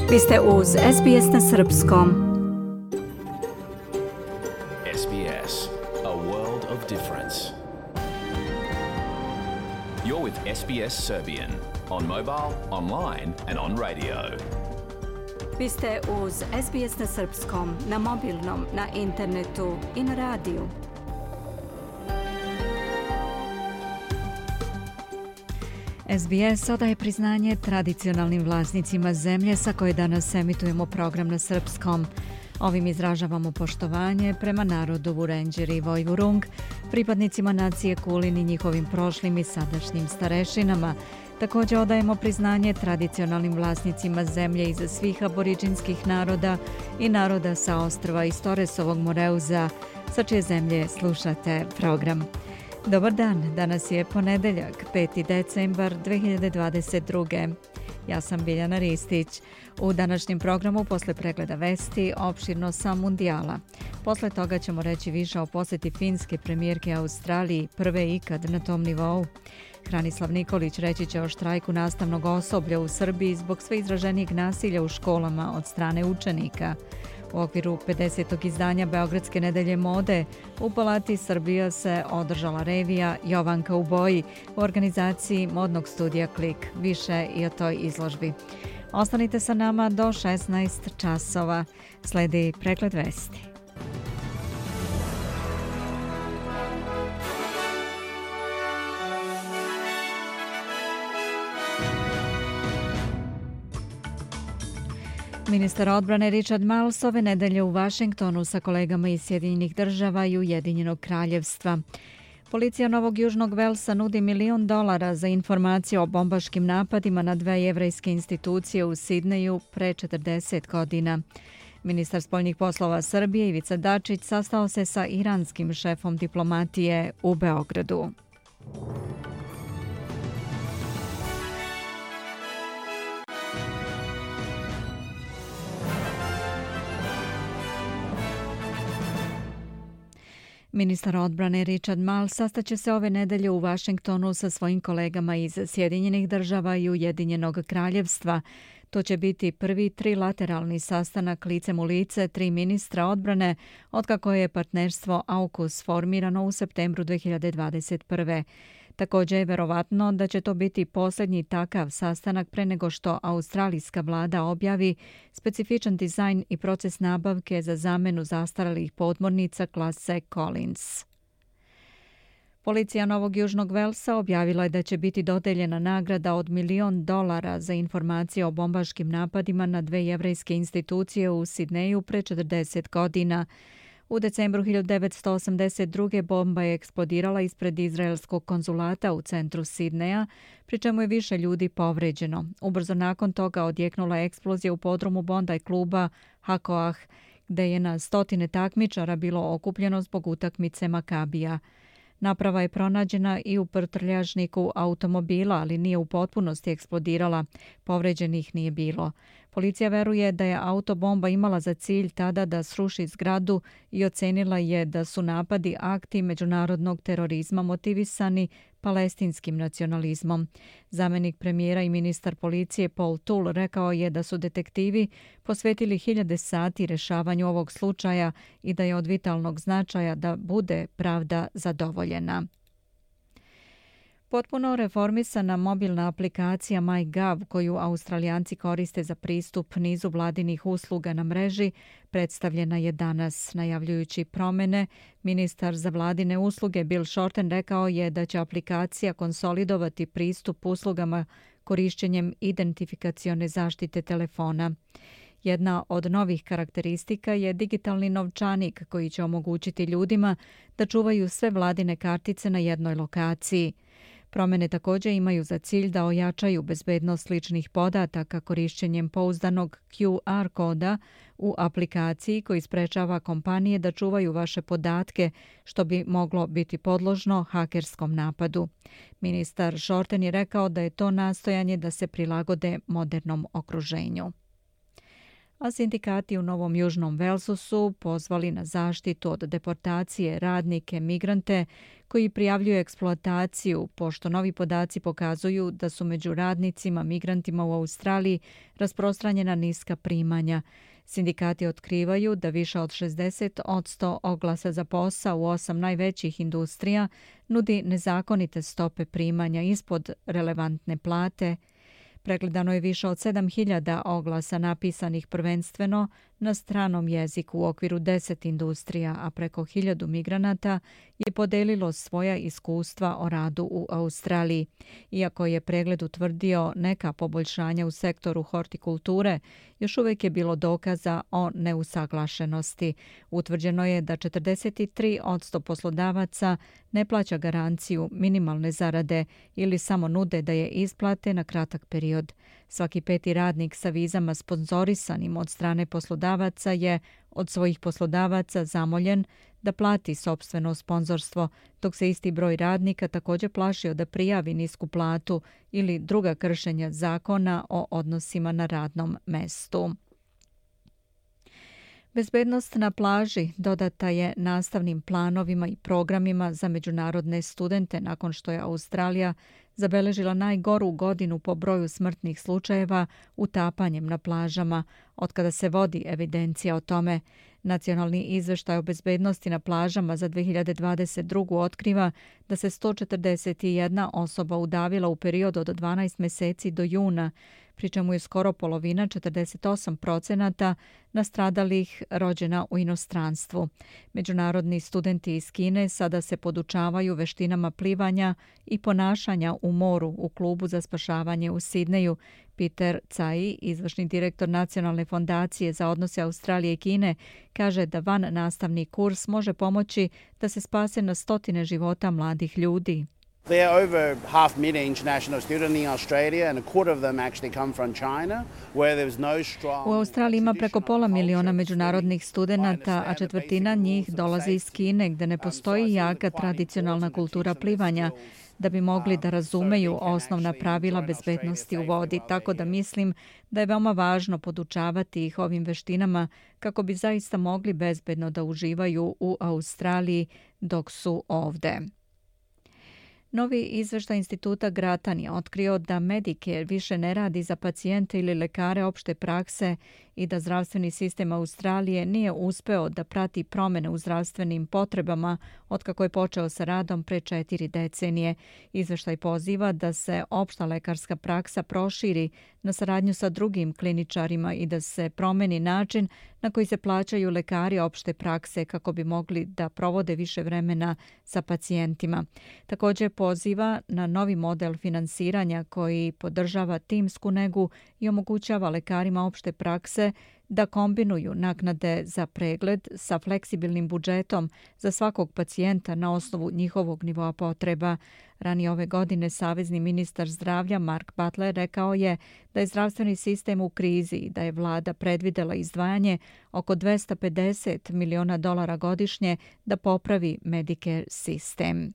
Vi ste uz SBS na srpskom. SBS, a world of difference. You're with SBS Serbian on mobile, online and on radio. Vi ste uz SBS na srpskom, na mobilnom, na internetu i na radiju. SBS odaje priznanje tradicionalnim vlasnicima zemlje sa koje danas emitujemo program na srpskom. Ovim izražavamo poštovanje prema narodu Vurenđeri i Vojvurung, pripadnicima nacije Kulin i njihovim prošlim i sadašnjim starešinama. Također odajemo priznanje tradicionalnim vlasnicima zemlje iz svih aboriđinskih naroda i naroda sa ostrva iz Toresovog Moreuza, sa čije zemlje slušate program. Dobar dan, danas je ponedeljak, 5. decembar 2022. Ja sam Biljana Ristić. U današnjem programu posle pregleda vesti opširno sa mundijala. Posle toga ćemo reći više o posjeti finske premijerke Australiji, prve ikad na tom nivou. Hranislav Nikolić reći će o štrajku nastavnog osoblja u Srbiji zbog sve izraženijeg nasilja u školama od strane učenika. U okviru 50. izdanja Beogradske nedelje mode u Palati Srbija se održala revija Jovanka u boji u organizaciji modnog studija Klik. Više i o toj izložbi. Ostanite sa nama do 16 časova. Sledi pregled vesti. Ministar odbrane Richard Marles ove nedelje u Vašingtonu sa kolegama iz Sjedinjenih država i Ujedinjenog kraljevstva. Policija Novog Južnog Velsa nudi $1 milion za informacije o bombaškim napadima na 2 jevrejske institucije u Sidneju pre 40 godina. Ministar spoljnih poslova Srbije Ivica Dačić sastao se sa iranskim šefom diplomatije u Beogradu. Ministar odbrane Richard Marles sastaće se ove nedelje u Vašingtonu sa svojim kolegama iz Sjedinjenih država i Ujedinjenog kraljevstva. To će biti prvi trilateralni sastanak licem u lice 3 ministra odbrane otkako je partnerstvo AUKUS formirano u septembru 2021. Također je verovatno da će to biti posljednji takav sastanak pre nego što australijska vlada objavi specifičan dizajn i proces nabavke za zamenu zastarelih podmornica klase Collins. Policija Novog Južnog Velsa objavila je da će biti dodeljena nagrada od $1 milion za informacije o bombaškim napadima na 2 jevrejske institucije u Sidneju pre 40 godina. U decembru 1982. bomba je eksplodirala ispred izraelskog konzulata u centru Sidneja, pri čemu je više ljudi povređeno. Ubrzo nakon toga odjeknula eksplozija u podrumu Bondi kluba Hakoah, gde je na stotine takmičara bilo okupljeno zbog utakmice Makabija. Naprava je pronađena i u prtljažniku automobila, ali nije u potpunosti eksplodirala. Povređenih nije bilo. Policija veruje da je autobomba imala za cilj tada da sruši zgradu i ocenila je da su napadi akti međunarodnog terorizma motivisani palestinskim nacionalizmom. Zamenik premijera i ministar policije Paul Toole rekao je da su detektivi posvetili 1000 sati rešavanju ovog slučaja i da je od vitalnog značaja da bude pravda zadovoljena. Potpuno reformisana mobilna aplikacija MyGov, koju Australijanci koriste za pristup nizu vladinih usluga na mreži, predstavljena je danas. Najavljujući promjene, ministar za vladine usluge Bill Shorten rekao je da će aplikacija konsolidovati pristup uslugama korišćenjem identifikacione zaštite telefona. Jedna od novih karakteristika je digitalni novčanik koji će omogućiti ljudima da čuvaju sve vladine kartice na jednoj lokaciji. Promjene također imaju za cilj da ojačaju bezbednost ličnih podataka korišćenjem pouzdanog QR koda u aplikaciji koji sprečava kompanije da čuvaju vaše podatke, što bi moglo biti podložno hakerskom napadu. Ministar Shorten je rekao da je to nastojanje da se prilagode modernom okruženju. a sindikati u Novom Južnom Velsu su pozvali na zaštitu od deportacije radnike, migrante koji prijavljuju eksploataciju, pošto novi podaci pokazuju da su među radnicima, migrantima u Australiji rasprostranjena niska primanja. Sindikati otkrivaju da više od 60% oglasa za posao u 8 najvećih industrija nudi nezakonite stope primanja ispod relevantne plate. Pregledano je više od 7.000 oglasa napisanih prvenstveno na stranom jeziku u okviru 10 industrija, a preko 1.000 migranata je podelilo svoja iskustva o radu u Australiji. Iako je pregled utvrdio neka poboljšanja u sektoru hortikulture, još uvijek je bilo dokaza o neusaglašenosti. Utvrđeno je da 43% poslodavaca ne plaća garanciju minimalne zarade ili samo nude da je isplate na kratak period. Svaki 5. radnik sa vizama sponzorisanim od strane poslodavaca je od svojih poslodavaca zamoljen da plati sopstveno sponzorstvo, dok se isti broj radnika također plašio da prijavi nisku platu ili druga kršenja zakona o odnosima na radnom mestu. Bezbednost na plaži dodata je nastavnim planovima i programima za međunarodne studente nakon što je Australija zabeležila najgoru godinu po broju smrtnih slučajeva utapanjem na plažama, otkada se vodi evidencija o tome. Nacionalni izveštaj o bezbednosti na plažama za 2022. otkriva da se 141 osoba udavila u periodu od 12 mjeseci do juna, pri čemu je skoro polovina, 48%, nastradalih rođena u inostranstvu. Međunarodni studenti iz Kine sada se podučavaju veštinama plivanja i ponašanja u moru u klubu za spašavanje u Sidneju. Peter Tsai, izvršni direktor Nacionalne fondacije za odnose Australije i Kine, kaže da van nastavni kurs može pomoći da se spase na stotine života mladih ljudi. There are over 500,000 international students in Australia and a quarter of them actually come from China, where there was no strong... U Australiji ima preko 500,000 međunarodnih studenata, a četvrtina njih dolazi iz Kine, gdje ne postoji jaka tradicionalna kultura plivanja, da bi mogli da razumeju osnovna pravila bezbednosti u vodi, tako da mislim da je veoma važno podučavati ih ovim veštinama kako bi zaista mogli bezbedno da uživaju u Australiji dok su ovde. Novi izveštaj instituta Grattan je otkrio da Medicare više ne radi za pacijente ili lekare opšte prakse i da zdravstveni sistem Australije nije uspeo da prati promjene u zdravstvenim potrebama otkako je počeo sa radom pre 4 decenije. Izveštaj poziva da se opšta lekarska praksa proširi na saradnju sa drugim kliničarima i da se promeni način na koji se plaćaju lekari opšte prakse kako bi mogli da provode više vremena sa pacijentima. Također poziva na novi model finansiranja koji podržava timsku negu i omogućava lekarima opšte prakse da kombinuju naknade za pregled sa fleksibilnim budžetom za svakog pacijenta na osnovu njihovog nivoa potreba. Ranije ove godine savezni ministar zdravlja Mark Butler rekao je da je zdravstveni sistem u krizi i da je vlada predvidela izdvajanje oko $250 miliona godišnje da popravi Medicare sistem.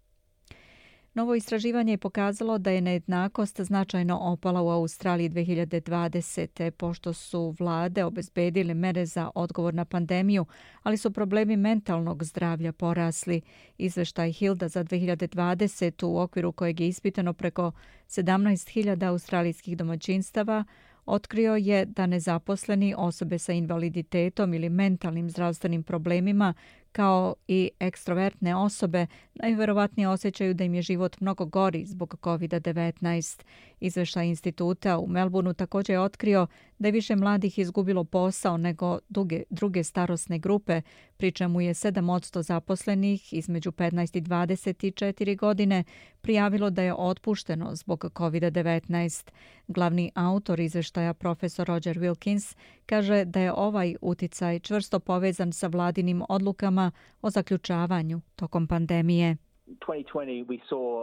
Novo istraživanje je pokazalo da je nejednakost značajno opala u Australiji 2020. pošto su vlade obezbedile mere za odgovor na pandemiju, ali su problemi mentalnog zdravlja porasli. Izveštaj Hilda za 2020. u okviru kojeg je ispitano preko 17.000 australijskih domaćinstava otkrio je da nezaposleni, osobe sa invaliditetom ili mentalnim zdravstvenim problemima, kao i ekstrovertne osobe, najverovatnije osjećaju da im je život mnogo gori zbog COVID-19. Izveštaj instituta u Melbourneu također je otkrio da je više mladih izgubilo posao nego druge starosne grupe, pri čemu je 7% zaposlenih između 15 i 24 godine prijavilo da je otpušteno zbog COVID-19. Glavni autor izveštaja, profesor Roger Wilkins, kaže da je ovaj uticaj čvrsto povezan sa vladinim odlukama o zaključavanju tokom pandemije. 2020 we saw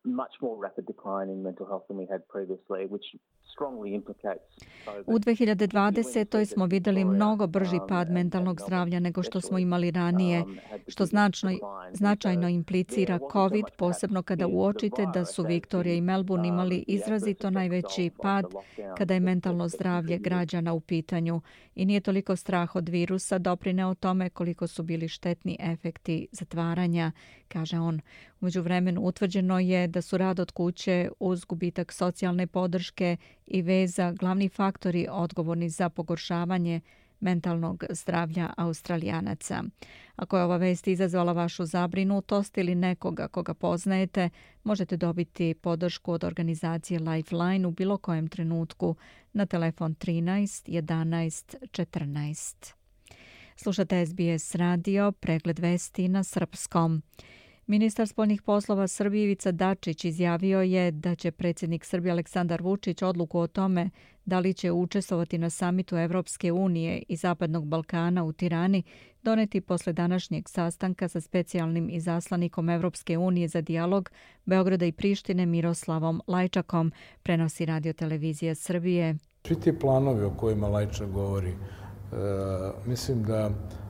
much more rapid decline in mental health than we had previously, which strongly implicates COVID. U 2020. smo vidjeli mnogo brži pad mentalnog zdravlja nego što smo imali ranije, što značajno implicira COVID, posebno kada uočite da su Viktorija i Melbourne imali izrazito najveći pad kada je mentalno zdravlje građana u pitanju. I nije toliko strah od virusa doprineo tome koliko su bili štetni efekti zatvaranja, kaže on. U međuvremenu utvrđeno je da su rad od kuće uz gubitak socijalne podrške i veza glavni faktori odgovorni za pogoršavanje mentalnog zdravlja Australijanaca. Ako je ova vest izazvala vašu zabrinutost ili nekoga koga poznajete, možete dobiti podršku od organizacije Lifeline u bilo kojem trenutku na telefon 13 11 14. Slušate SBS radio, pregled vesti na srpskom. Ministar spoljnih poslova Srbije Ivica Dačić izjavio je da će predsjednik Srbije Aleksandar Vučić odluku o tome da li će učestvovati na samitu Evropske unije i Zapadnog Balkana u Tirani doneti posle današnjeg sastanka sa specijalnim izaslanikom Evropske unije za dijalog Beograda i Prištine Miroslavom Lajčakom, prenosi Radio-televizija Srbije. Svi ti planovi o kojima Lajčak govori, mislim da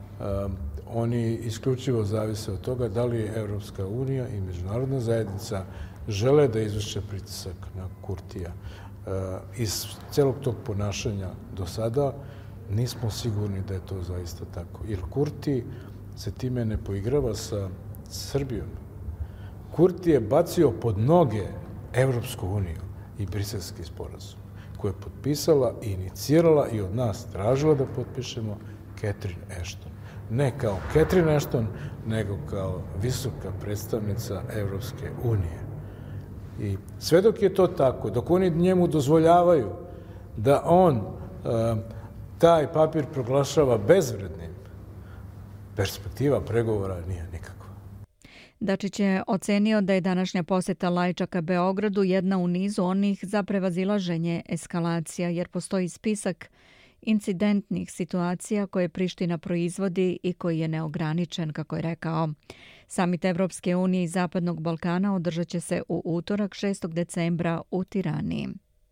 oni isključivo zavise od toga da li Evropska unija i međunarodna zajednica žele da izvrše pritisak na Kurtija. Iz celog tog ponašanja do sada nismo sigurni da je to zaista tako. Jer Kurti se time ne poigrava sa Srbijom. Kurti je bacio pod noge Evropsku uniju i Briselski sporazum, koje je potpisala i inicirala i od nas tražila da potpišemo Catherine Ashton. Ne kao Catherine Ashton, nego kao visoka predstavnica Evropske unije. I sve dok je to tako, dok oni njemu dozvoljavaju da on taj papir proglašava bezvrednim, perspektiva pregovora nije nikakva. Dačić je ocenio da je današnja posjeta Lajčaka Beogradu jedna u nizu onih za prevazilaženje eskalacija, jer postoji spisak incidentnih situacija koje Priština proizvodi i koji je neograničen, kako je rekao. Samit Evropske unije i Zapadnog Balkana održat će se u utorak 6. decembra u Tirani.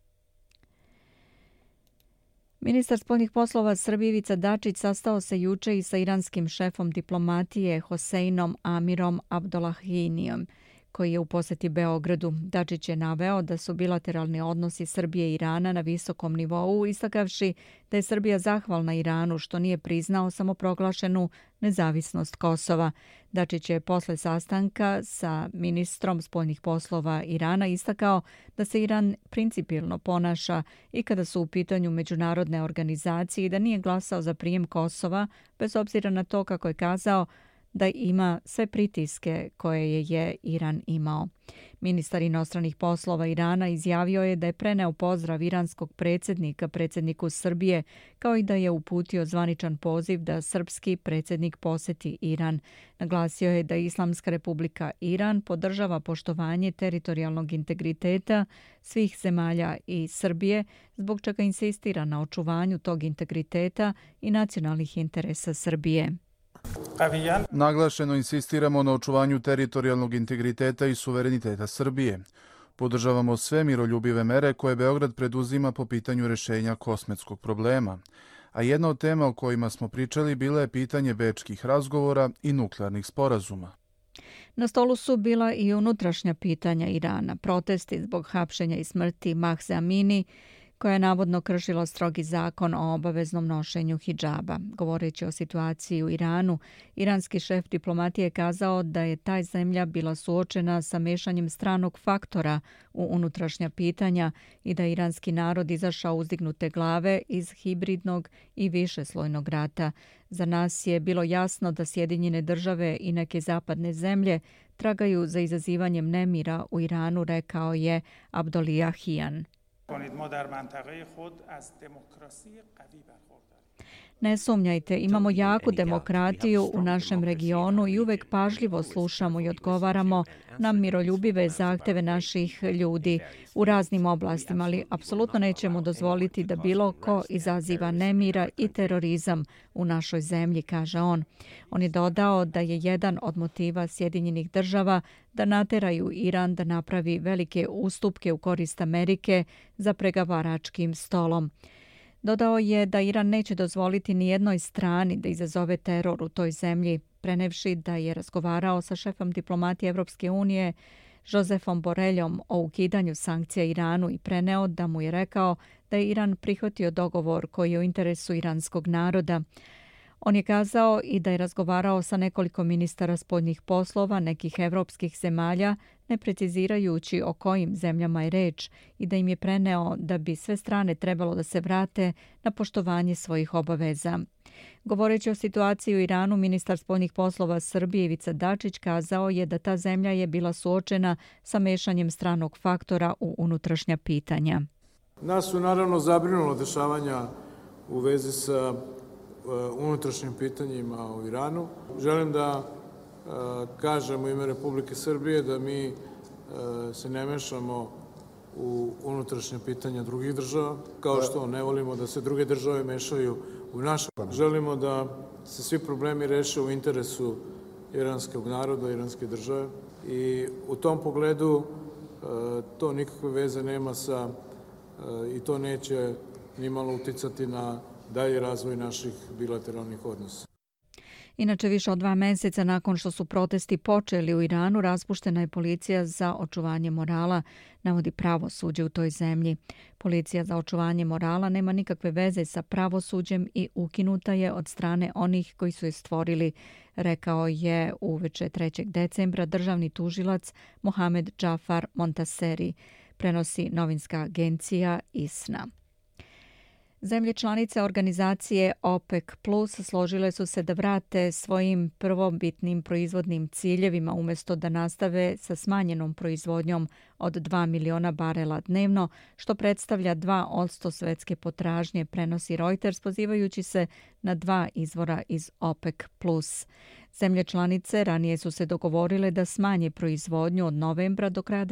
Ministar spoljnih poslova Srbije Ivica Dačić sastao se juče i sa iranskim šefom diplomatije Hoseinom Amirom Abdollahijom, koji je u posjeti Beogradu. Dačić je naveo da su bilateralni odnosi Srbije i Irana na visokom nivou, istakavši da je Srbija zahvalna Iranu što nije priznao samoproglašenu nezavisnost Kosova. Dačić je posle sastanka sa ministrom spoljnih poslova Irana istakao da se Iran principijelno ponaša i kada su u pitanju međunarodne organizacije i da nije glasao za prijem Kosova, bez obzira na to, kako je kazao, da ima sve pritiske koje je Iran imao. Ministar inostranih poslova Irana izjavio je da je preneo pozdrav iranskog predsjednika predsjedniku Srbije, kao i da je uputio zvaničan poziv da srpski predsjednik posjeti Iran. Naglasio je da Islamska republika Iran podržava poštovanje teritorijalnog integriteta svih zemalja i Srbije, zbog čega insistira na očuvanju tog integriteta i nacionalnih interesa Srbije. Naglašeno insistiramo na očuvanju teritorijalnog integriteta i suvereniteta Srbije. Podržavamo sve miroljubive mere koje Beograd preduzima po pitanju rješenja kosmetskog problema. A jedna od tema o kojima smo pričali bila je pitanje bečkih razgovora i nuklearnih sporazuma. Na stolu su bila i unutrašnja pitanja Irana, protesti zbog hapšenja i smrti Mahse Amini, koja je navodno kršila strogi zakon o obaveznom nošenju hidžaba. Govoreći o situaciji u Iranu, iranski šef diplomatije je kazao da je taj zemlja bila suočena sa mešanjem stranog faktora u unutrašnja pitanja i da je iranski narod izašao uzdignute glave iz hibridnog i višeslojnog rata. Za nas je bilo jasno da Sjedinjene države i neke zapadne zemlje tragaju za izazivanjem nemira u Iranu, rekao je Abdollahian. Ne sumnjajte, imamo jaku demokratiju u našem regionu i uvek pažljivo slušamo i odgovaramo na miroljubive zahteve naših ljudi u raznim oblastima, ali apsolutno nećemo dozvoliti da bilo ko izaziva nemira i terorizam u našoj zemlji, kaže on. On je dodao da je jedan od motiva Sjedinjenih država da nateraju Iran da napravi velike ustupke u korist Amerike za pregovaračkim stolom. Dodao je da Iran neće dozvoliti ni jednoj strani da izazove teror u toj zemlji, prenevši da je razgovarao sa šefom diplomatije Evropske unije Josefom Boreljom o ukidanju sankcija Iranu i preneo da mu je rekao da je Iran prihvatio dogovor koji je u interesu iranskog naroda. On je kazao i da je razgovarao sa nekoliko ministara spoljnih poslova nekih evropskih zemalja, ne precizirajući o kojim zemljama je reč, i da im je preneo da bi sve strane trebalo da se vrate na poštovanje svojih obaveza. Govoreći o situaciji u Iranu, ministar spoljnih poslova Srbije Ivica Dačić kazao je da ta zemlja je bila suočena sa mešanjem stranog faktora u unutrašnja pitanja. Nas su naravno zabrinula dešavanja u vezi sa unutrašnjim pitanjima u Iranu. Želim da kažem u ime Republike Srbije da mi se ne mešamo u unutrašnje pitanja drugih država, kao što ne volimo da se druge države mešaju u naše. Želimo da se svi problemi reše u interesu iranskog naroda, iranske države i u tom pogledu to nikakve veze nema sa i to neće nimalo uticati na dalje razvoj naših bilateralnih odnosa. Inače, više od 2 meseca nakon što su protesti počeli u Iranu, raspuštena je policija za očuvanje morala, navodi pravosuđe u toj zemlji. Policija za očuvanje morala nema nikakve veze sa pravosuđem i ukinuta je od strane onih koji su je stvorili, rekao je uveče 3. decembra državni tužilac Mohamed Džafar Montaseri, prenosi novinska agencija ISNA. Zemlje članice organizacije OPEC Plus složile su se da vrate svojim prvobitnim proizvodnim ciljevima umjesto da nastave sa smanjenom proizvodnjom od 2 miliona barela dnevno, što predstavlja 2% svetske potražnje, prenosi Reuters pozivajući se na 2 izvora iz OPEC Plus. Zemlje članice ranije su se dogovorile da smanje proizvodnju od novembra do kraja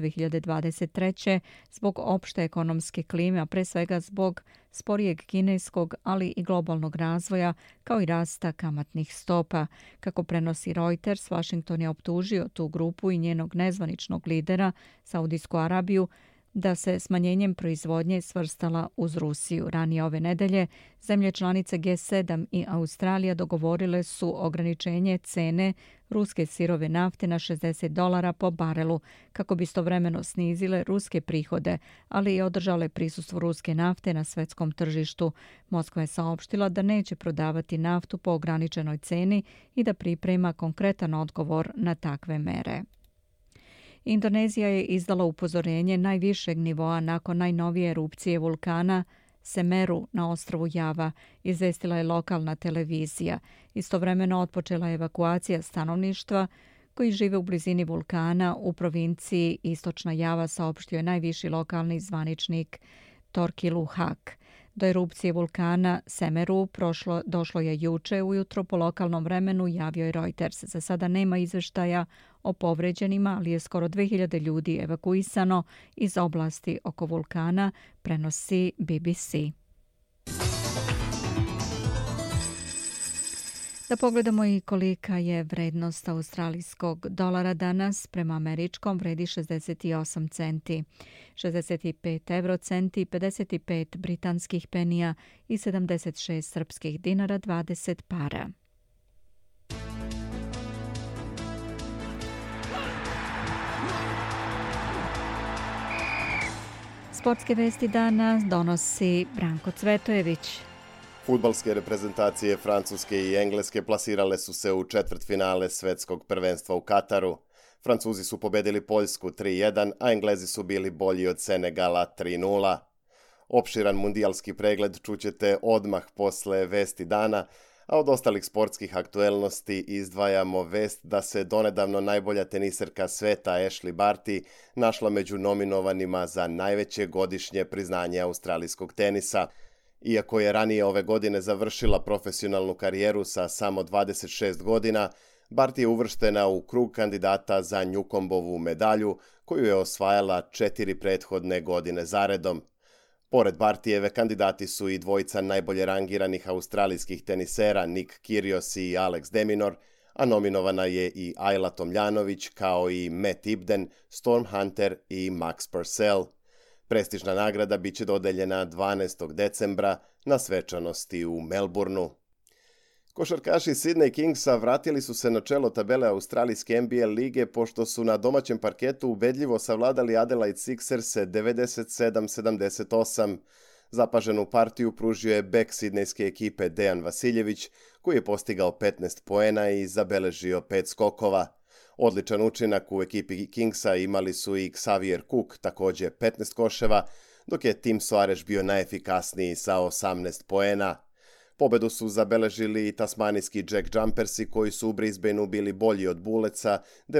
2023. zbog opšte ekonomske klime, a pre svega zbog sporijeg kineskog, ali i globalnog razvoja, kao i rasta kamatnih stopa. Kako prenosi Reuters, Washington je optužio tu grupu i njenog nezvaničnog lidera, Saudijsku Arabiju, da se smanjenjem proizvodnje svrstala uz Rusiju. Ranije ove nedelje zemlje članice G7 i Australija dogovorile su ograničenje cene ruske sirove nafte na $60 po barelu kako bi istovremeno snizile ruske prihode, ali i održale prisustvo ruske nafte na svetskom tržištu. Moskva je saopštila da neće prodavati naftu po ograničenoj ceni i da priprema konkretan odgovor na takve mere. Indonezija je izdala upozorenje najvišeg nivoa nakon najnovije erupcije vulkana Semeru na ostrvu Java, izvestila je lokalna televizija. Istovremeno otpočela je evakuacija stanovništva koji žive u blizini vulkana u provinciji Istočna Java, saopštio je najviši lokalni zvaničnik Torkilu Hak. Do erupcije vulkana Semeru došlo je juče ujutro po lokalnom vremenu, javio je Reuters. Za sada nema izveštaja o povređenima, ali je skoro 2000 ljudi evakuisano iz oblasti oko vulkana, prenosi BBC. Da pogledamo i kolika je vrednost australijskog dolara danas. Prema američkom vredi 68 centi, 65 eurocenti, 55 britanskih penija i 76 srpskih dinara 20 para. Sportske vesti dana donosi Branko Cvetojević. Fudbalske reprezentacije Francuske i Engleske plasirale su se u četvrtfinale svetskog prvenstva u Kataru. Francuzi su pobedili Poljsku 3-1, a Englezi su bili bolji od Senegala 3-0. Opširan mundijalski pregled čućete odmah posle vesti dana, a od ostalih sportskih aktuelnosti izdvajamo vest da se donedavno najbolja teniserka sveta Ashley Barty našla među nominovanima za najveće godišnje priznanje australijskog tenisa. Iako je ranije ove godine završila profesionalnu karijeru sa samo 26 godina, Barty je uvrštena u krug kandidata za Newcombovu medalju, koju je osvajala 4 prethodne godine zaredom. Pored Bartyjeve kandidati su i dvojica najbolje rangiranih australijskih tenisera Nick Kyrgios i Alex de Minaur, a nominovana je i Ajla Tomljanović kao i Matt Ibden, Storm Hunter i Max Purcell. Prestižna nagrada biće dodeljena 12. decembra na svečanosti u Melbourneu. Košarkaši Sydney Kingsa vratili su se na čelo tabele australijske NBA lige pošto su na domaćem parketu ubedljivo savladali Adelaide Sixerse 97-78. Zapaženu partiju pružio je bek sidnejske ekipe Dejan Vasiljević, koji je postigao 15 poena i zabeležio 5 skokova. Odličan učinak u ekipi Kingsa imali su i Xavier Cook, također 15 koševa, dok je Tim Soares bio najefikasniji sa 18 poena. Pobedu su zabeležili i tasmanijski Jack Jumpersi koji su u Brisbaneu bili bolji od Bulletsa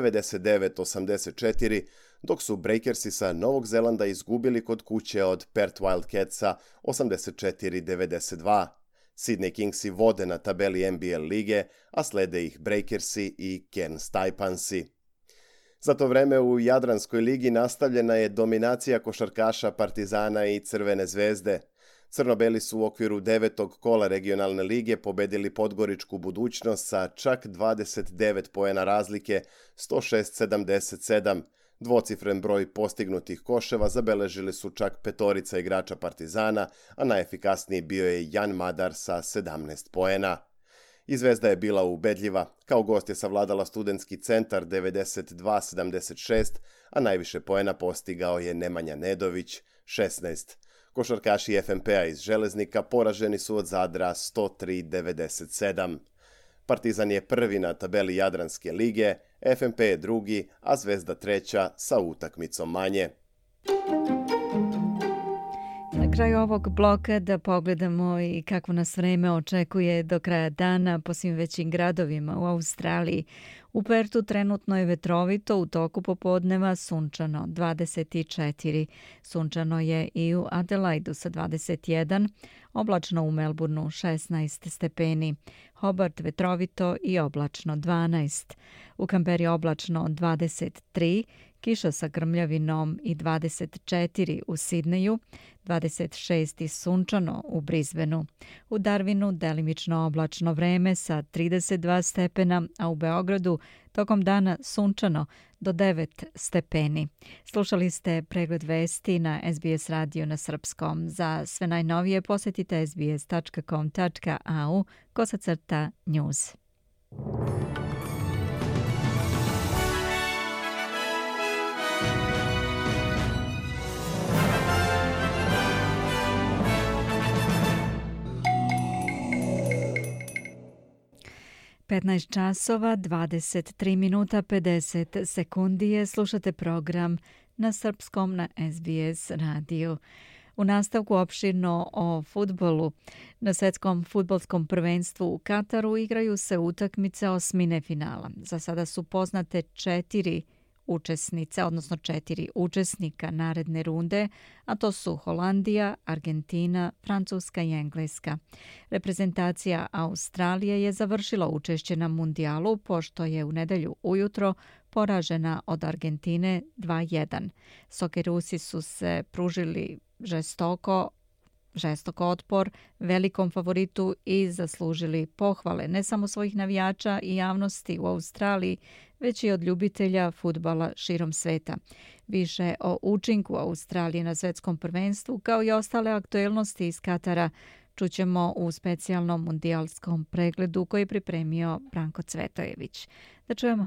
99-84, dok su Breakersi sa Novog Zelanda izgubili kod kuće od Perth Wildcatsa 84-92. Sydney Kingsi vode na tabeli NBL lige, a slede ih Breakersi i Cairns Taipansi. Za to vreme u Jadranskoj ligi nastavljena je dominacija košarkaša Partizana i Crvene zvezde. Crno-beli su u okviru 9. kola regionalne lige pobedili Podgoričku Budućnost sa čak 29 poena razlike, 106-77. Dvocifren broj postignutih koševa zabeležili su čak petorica igrača Partizana, a najefikasniji bio je Jan Madar sa 17 poena. I Zvezda je bila ubedljiva. Kao gost je savladala Studentski centar 92-76, a najviše poena postigao je Nemanja Nedović, 16. Košarkaši FNP-a iz Železnika poraženi su od Zadra 103-97. Partizan je prvi na tabeli Jadranske lige, FNP je drugi, a Zvezda treća sa utakmicom manje. Na kraju ovog bloka da pogledamo i kako nas vreme očekuje do kraja dana po svim većim gradovima u Australiji. U Pertu trenutno je vetrovito, u toku popodneva sunčano 24. Sunčano je i u Adelaidu sa 21, oblačno u Melbourneu 16 stepeni, Hobart vetrovito i oblačno 12, u Kamberi oblačno 23, kiša sa grmljavinom i 24 u Sidneju, 26 i sunčano u Brisbaneu. U Darwinu delimično oblačno vreme sa 32 stepena, a u Beogradu tokom dana sunčano do 9 stepeni. Slušali ste pregled vesti na SBS radio na srpskom. Za sve najnovije posjetite sbs.com.au/news. časova 23 minuta 50 sekundi je, slušate program na srpskom na SBS radiju. U nastavku opširno o fudbalu. Na svetskom fudbalskom prvenstvu u Kataru igraju se utakmice osmine finala. Za sada su poznate 4 učesnice, odnosno 4 učesnika naredne runde, a to su Holandija, Argentina, Francuska i Engleska. Reprezentacija Australije je završila učešće na mundijalu pošto je u nedelju ujutro poražena od Argentine 2-1. Sokerusi su se pružili žestoko otpor velikom favoritu i zaslužili pohvale ne samo svojih navijača i javnosti u Australiji, već i od ljubitelja fudbala širom sveta. Više o učinku Australije na svetskom prvenstvu kao i ostale aktuelnosti iz Katara čućemo u specijalnom mundijalskom pregledu koji je pripremio Branko Cvetojević. Da čujemo.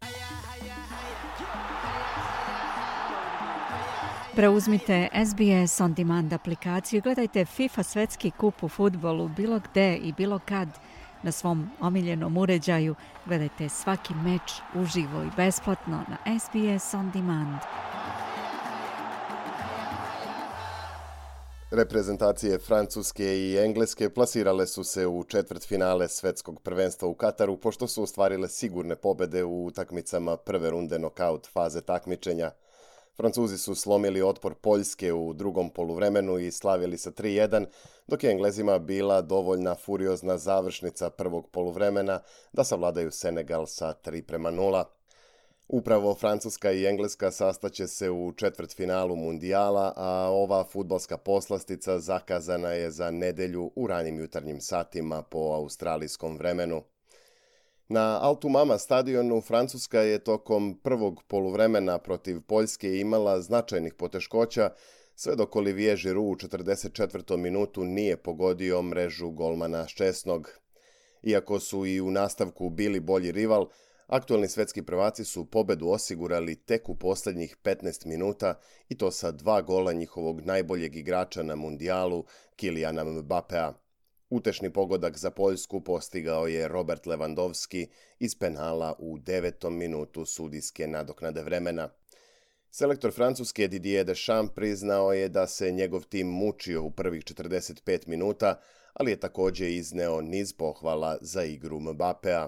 Preuzmite SBS On Demand aplikaciju i gledajte FIFA svetski kup u fudbalu bilo gde i bilo kad na svom omiljenom uređaju. Gledajte svaki meč uživo i besplatno na SBS On Demand. Reprezentacije Francuske i Engleske plasirale su se u četvrtfinale svetskog prvenstva u Kataru pošto su ostvarile sigurne pobede u utakmicama prve runde nokaut faze takmičenja. Francuzi su slomili otpor Poljske u drugom poluvremenu i slavili sa 3:1, dok je Englezima bila dovoljna furiozna završnica prvog poluvremena da savladaju Senegal sa 3:0. Upravo Francuska i Engleska sastaće se u četvrtfinalu Mundijala, a ova fudbalska poslastica zakazana je za nedelju u ranim jutarnjim satima po australijskom vremenu. Na Altumama stadionu Francuska je tokom prvog poluvremena protiv Poljske imala značajnih poteškoća, sve dok Olivier Giroud u 44. minutu nije pogodio mrežu golmana Ščesnog. Iako su i u nastavku bili bolji rival, aktualni svetski prvaci su pobedu osigurali tek u posljednjih 15 minuta i to sa 2 gola njihovog najboljeg igrača na mundijalu, Kyliana Mbappéa. Utešni pogodak za Poljsku postigao je Robert Lewandowski iz penala u 9. minutu sudijske nadoknade vremena. Selektor Francuske Didier Deschamps priznao je da se njegov tim mučio u prvih 45 minuta, ali je također izneo niz pohvala za igru Mbappéa.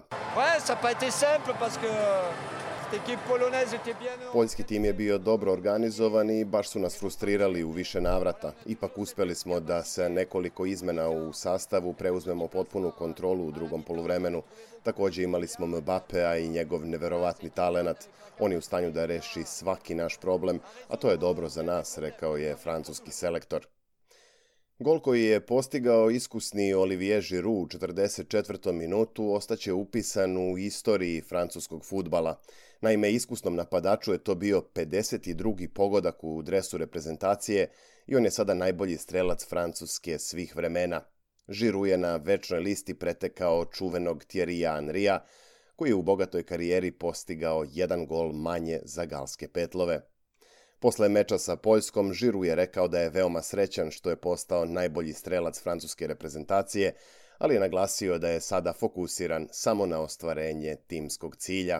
Poljski tim je bio dobro organizovan i baš su nas frustrirali u više navrata. Ipak uspjeli smo da sa nekoliko izmena u sastavu preuzmemo potpunu kontrolu u drugom poluvremenu. Također imali smo Mbappéa i njegov neverovatni talenat. On je u stanju da reši svaki naš problem, a to je dobro za nas, rekao je francuski selektor. Gol koji je postigao iskusni Olivier Giroud u 44. minutu ostaće upisan u istoriji francuskog fudbala. Naime, iskusnom napadaču je to bio 52. pogodak u dresu reprezentacije i on je sada najbolji strelac Francuske svih vremena. Giroud je na večnoj listi pretekao čuvenog Thierrya Henrya, koji je u bogatoj karijeri postigao 1 gol manje za galske petlove. Posle meča sa Poljskom, Giroud je rekao da je veoma srećan što je postao najbolji strelac francuske reprezentacije, ali je naglasio da je sada fokusiran samo na ostvarenje timskog cilja.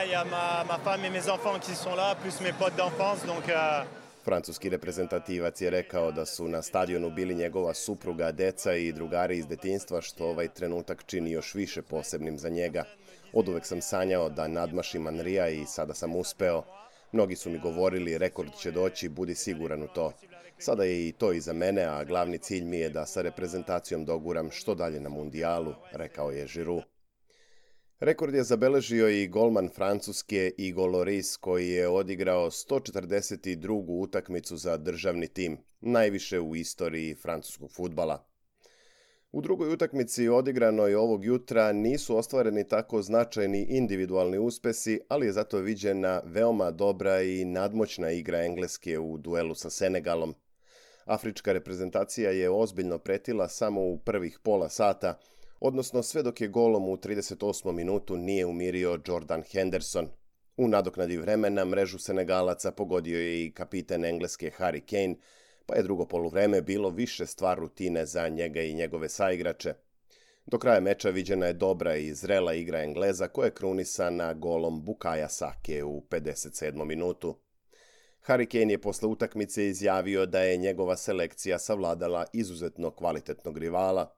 Francuski reprezentativac je rekao da su na stadionu bili njegova supruga, deca i drugari iz detinjstva, što ovaj trenutak čini još više posebnim za njega. Oduvek sam sanjao da nadmašim Henrya i sada sam uspeo. Mnogi su mi govorili, rekord će doći, budi siguran u to. Sada je i to iza mene, a glavni cilj mi je da sa reprezentacijom doguram što dalje na mundijalu, rekao je Giroud. Rekord je zabeležio i golman Francuske Hugo Lloris, koji je odigrao 142. utakmicu za državni tim, najviše u istoriji francuskog fudbala. U drugoj utakmici odigranoj ovog jutra nisu ostvareni tako značajni individualni uspesi, ali je zato viđena veoma dobra i nadmoćna igra Engleske u duelu sa Senegalom. Afrička reprezentacija je ozbiljno pretila samo u prvih pola sata, odnosno sve dok je golom u 38. minutu nije umirio Jordan Henderson. U nadoknadi vremena mrežu Senegalaca pogodio je i kapiten Engleske Harry Kane, pa je drugo poluvreme bilo više stvar rutine za njega i njegove saigrače. Do kraja meča viđena je dobra i zrela igra Engleza koja je krunisana golom Bukaya Sake u 57. minutu. Harry Kane je posle utakmice izjavio da je njegova selekcija savladala izuzetno kvalitetnog rivala.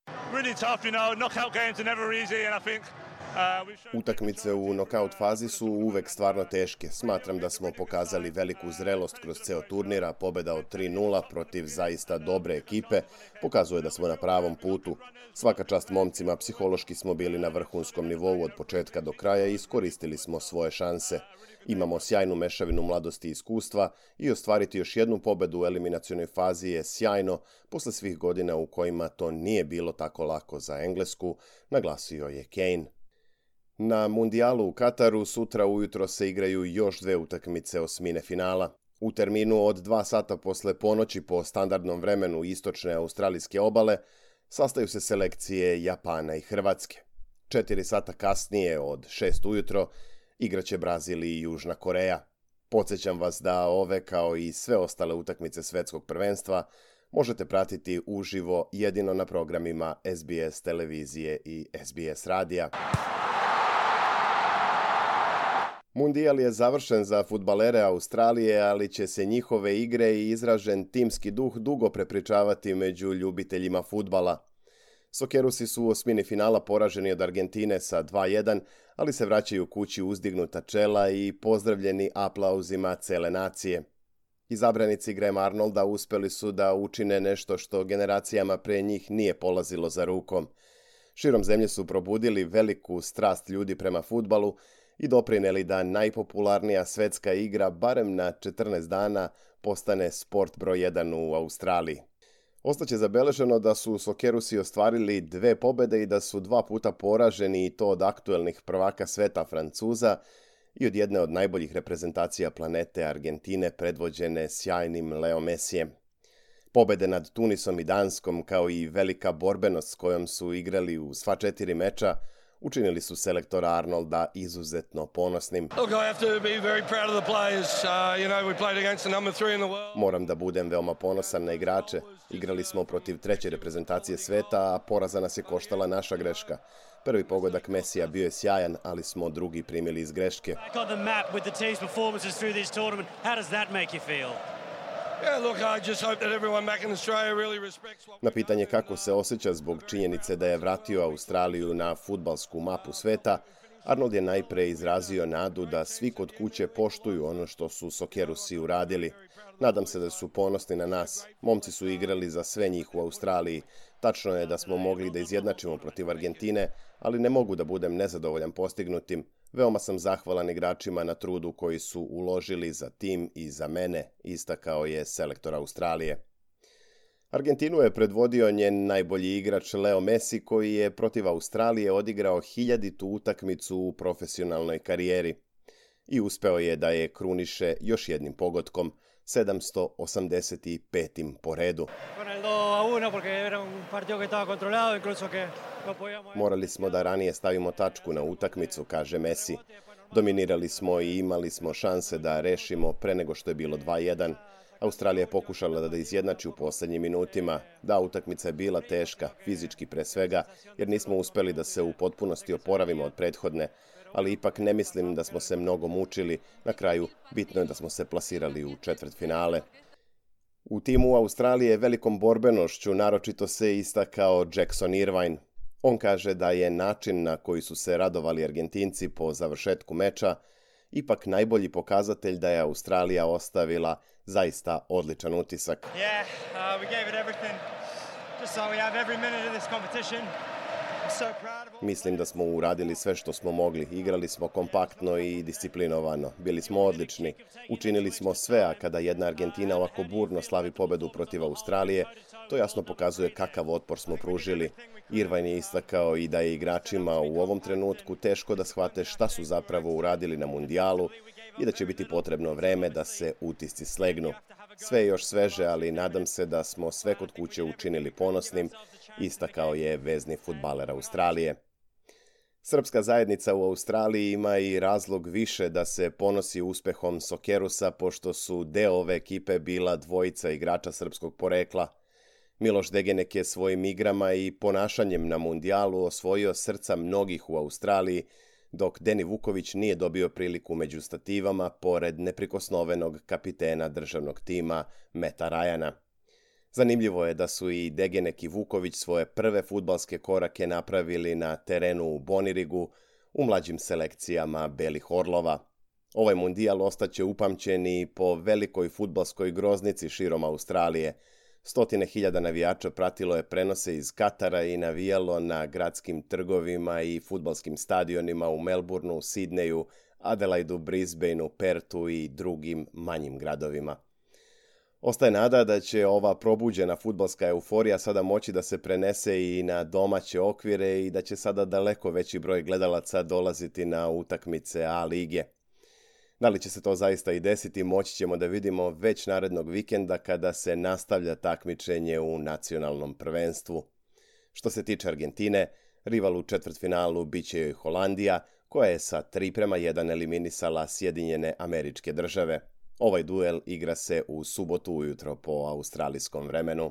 Utakmice u nokaut fazi su uvek stvarno teške. Smatram da smo pokazali veliku zrelost kroz ceo turnir, a pobeda od 3:0 protiv zaista dobre ekipe pokazuje da smo na pravom putu. Svaka čast momcima, psihološki smo bili na vrhunskom nivou od početka do kraja i iskoristili smo svoje šanse. Imamo sjajnu mešavinu mladosti i iskustva i ostvariti još jednu pobedu u eliminacionoj fazi je sjajno posle svih godina u kojima to nije bilo tako lako za Englesku, naglasio je Kane. Na mundijalu u Kataru sutra ujutro se igraju još 2 utakmice osmine finala. U terminu od 2 sata posle ponoći po standardnom vremenu istočne australijske obale sastaju se selekcije Japana i Hrvatske. 4 sata kasnije od 6 ujutro igraće Brazil i Južna Koreja. Podsjećam vas da ove kao i sve ostale utakmice svetskog prvenstva možete pratiti uživo jedino na programima SBS televizije i SBS radija. Mundijal je završen za fudbalere Australije, ali će se njihove igre i izražen timski duh dugo prepričavati među ljubiteljima fudbala. Sokerusi su u osmini finala poraženi od Argentine sa 2:1, ali se vraćaju kući uzdignuta čela i pozdravljeni aplauzima cele nacije. Izabranici Graham Arnolda uspeli su da učine nešto što generacijama pre njih nije polazilo za rukom. Širom zemlje su probudili veliku strast ljudi prema fudbalu i doprineli da najpopularnija svetska igra barem na 14 dana postane sport broj 1 u Australiji. Ostaće zabeleženo da su Sokerusi ostvarili 2 pobede i da su 2 puta poraženi i to od aktuelnih prvaka sveta Francuza i od jedne od najboljih reprezentacija planete Argentine predvođene sjajnim Leo Messijem. Pobede nad Tunisom i Danskom kao i velika borbenost s kojom su igrali u sva 4 meča učinili su selektora Arnolda izuzetno ponosnim. Moram da budem veoma ponosan na igrače. Igrali smo protiv 3. reprezentacije sveta, a poraza nas je koštala naša greška. Prvi pogodak Messija bio je sjajan, ali smo drugi primili iz greške. Na pitanje kako se osjeća zbog činjenice da je vratio Australiju na fudbalsku mapu sveta, Arnold je najpre izrazio nadu da svi kod kuće poštuju ono što su Sokerusi uradili. Nadam se da su ponosni na nas. Momci su igrali za sve njih u Australiji. Tačno je da smo mogli da izjednačimo protiv Argentine, ali ne mogu da budem nezadovoljan postignutim. Veoma sam zahvalan igračima na trudu koji su uložili za tim i za mene, istakao je selektor Australije. Argentinu je predvodio njen najbolji igrač Leo Messi, koji je protiv Australije odigrao 1000. utakmicu u profesionalnoj karijeri i uspeo je da je kruniše još jednim pogodkom, 785. po redu. Morali smo da ranije stavimo tačku na utakmicu, kaže Messi. Dominirali smo i imali smo šanse da rešimo pre nego što je bilo 2:1. Australija je pokušala da izjednači u poslednjim minutima. Da, utakmica je bila teška, fizički pre svega, jer nismo uspeli da se u potpunosti oporavimo od prethodne, ali ipak ne mislim da smo se mnogo mučili. Na kraju, bitno je da smo se plasirali u četvrtfinale. U timu Australije velikom borbenošću naročito se istakao Jackson Irvine. On kaže da je način na koji su se radovali Argentinci po završetku meča ipak najbolji pokazatelj da je Australija ostavila zaista odličan utisak. Mislim da smo uradili sve što smo mogli. Igrali smo kompaktno i disciplinovano. Bili smo odlični. Učinili smo sve, a kada jedna Argentina ovako burno slavi pobedu protiv Australije, to jasno pokazuje kakav otpor smo pružili. Irvine je istakao i da je igračima u ovom trenutku teško da shvate šta su zapravo uradili na mundijalu i da će biti potrebno vreme da se utisci slegnu. Sve je još sveže, ali nadam se da smo sve kod kuće učinili ponosnim, istakao je vezni fudbaler Australije. Srpska zajednica u Australiji ima i razlog više da se ponosi uspehom Sokerusa, pošto su deo ove ekipe bila dvojica igrača srpskog porekla. Miloš Degenek je svojim igrama i ponašanjem na mundijalu osvojio srca mnogih u Australiji, dok Deni Vuković nije dobio priliku među stativama pored neprikosnovenog kapitena državnog tima Meta Ryana. Zanimljivo je da su i Degenek i Vuković svoje prve fudbalske korake napravili na terenu u Bonirigu u mlađim selekcijama Belih Orlova. Ovaj mundijal ostaće upamćen i po velikoj fudbalskoj groznici širom Australije. 100.000 navijača pratilo je prenose iz Katara i navijalo na gradskim trgovima i fudbalskim stadionima u Melbourneu, Sidneju, Adelaidu, Brisbaneu, Pertu i drugim manjim gradovima. Ostaje nada da će ova probuđena fudbalska euforija sada moći da se prenese i na domaće okvire i da će sada daleko veći broj gledalaca dolaziti na utakmice A lige. Da li će se to zaista i desiti, moći ćemo da vidimo već narednog vikenda kada se nastavlja takmičenje u nacionalnom prvenstvu. Što se tiče Argentine, rival u četvrtfinalu biće joj Holandija, koja je sa 3:1 eliminisala Sjedinjene Američke Države. Ovaj duel igra se u subotu ujutro po australijskom vremenu.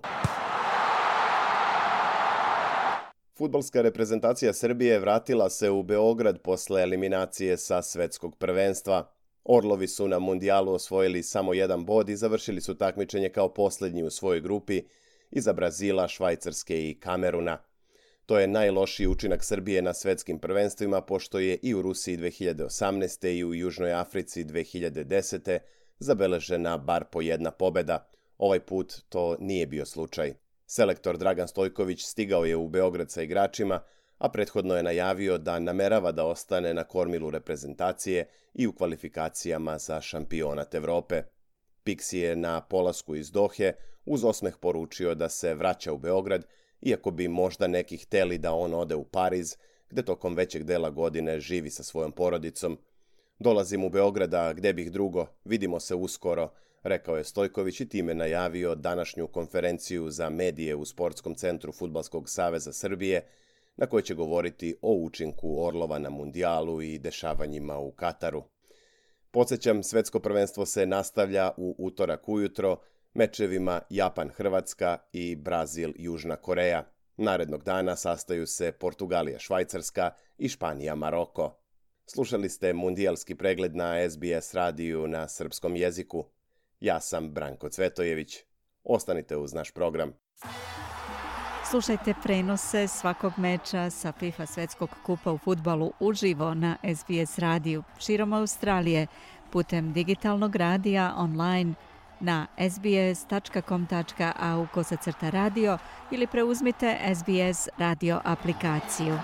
Fudbalska reprezentacija Srbije vratila se u Beograd posle eliminacije sa svetskog prvenstva. Orlovi su na mundijalu osvojili samo 1 bod i završili su takmičenje kao poslednji u svojoj grupi iza Brazila, Švajcarske i Kameruna. To je najlošiji učinak Srbije na svetskim prvenstvima, pošto je i u Rusiji 2018. i u Južnoj Africi 2010. zabeležena bar po jedna pobeda. Ovaj put to nije bio slučaj. Selektor Dragan Stojković stigao je u Beograd sa igračima, a prethodno je najavio da namerava da ostane na kormilu reprezentacije i u kvalifikacijama za šampionat Evrope. Pixi je na polasku iz Dohe uz osmeh poručio da se vraća u Beograd, iako bi možda neki hteli da on ode u Pariz, gde tokom većeg dela godine živi sa svojom porodicom. Dolazim u Beograda, gde bih drugo, vidimo se uskoro, rekao je Stojković i time najavio današnju konferenciju za medije u Sportskom centru Fudbalskog saveza Srbije, na kojoj će govoriti o učinku Orlova na mundijalu i dešavanjima u Kataru. Podsjećam, svetsko prvenstvo se nastavlja u utorak ujutro mečevima Japan-Hrvatska i Brazil-Južna Koreja. Narednog dana sastaju se Portugalija-Švajcarska i Španija-Maroko. Slušali ste mundijalski pregled na SBS radiju na srpskom jeziku. Ja sam Branko Cvetojević. Ostanite uz naš program. Slušajte prenose svakog meča sa FIFA svetskog kupa u fudbalu uživo na SBS radiju širom Australije putem digitalnog radija online na sbs.com.au/radio ili preuzmite SBS radio aplikaciju.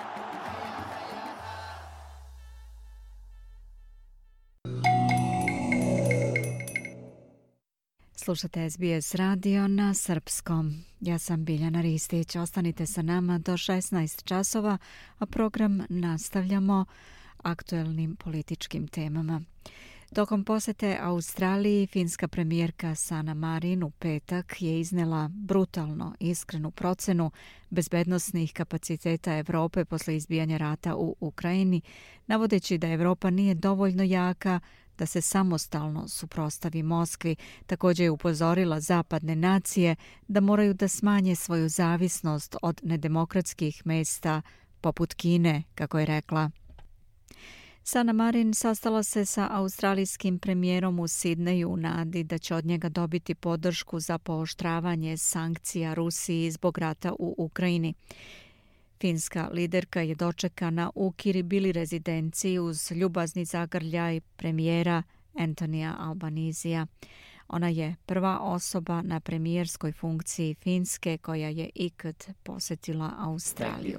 Slušate SBS radio na srpskom. Ja sam Biljana Ristić. Ostanite sa nama do 16 časova, a program nastavljamo aktuelnim političkim temama. Tokom posete Australiji, finska premijerka Sanna Marin u petak je iznela brutalno iskrenu procenu bezbednosnih kapaciteta Evrope posle izbijanja rata u Ukrajini, navodeći da Evropa nije dovoljno jaka da se samostalno suprotstavi Moskvi. Također je upozorila zapadne nacije da moraju da smanje svoju zavisnost od nedemokratskih mesta poput Kine, kako je rekla. Sanna Marin sastala se sa australijskim premijerom u Sidneju u nadi da će od njega dobiti podršku za pooštravanje sankcija Rusiji zbog rata u Ukrajini. Finska liderka je dočekana u Kiribili rezidenciji uz ljubazni zagrljaj premijera Antonija Albanizija. Ona je prva osoba na premijerskoj funkciji Finske koja je ikad posjetila Australiju.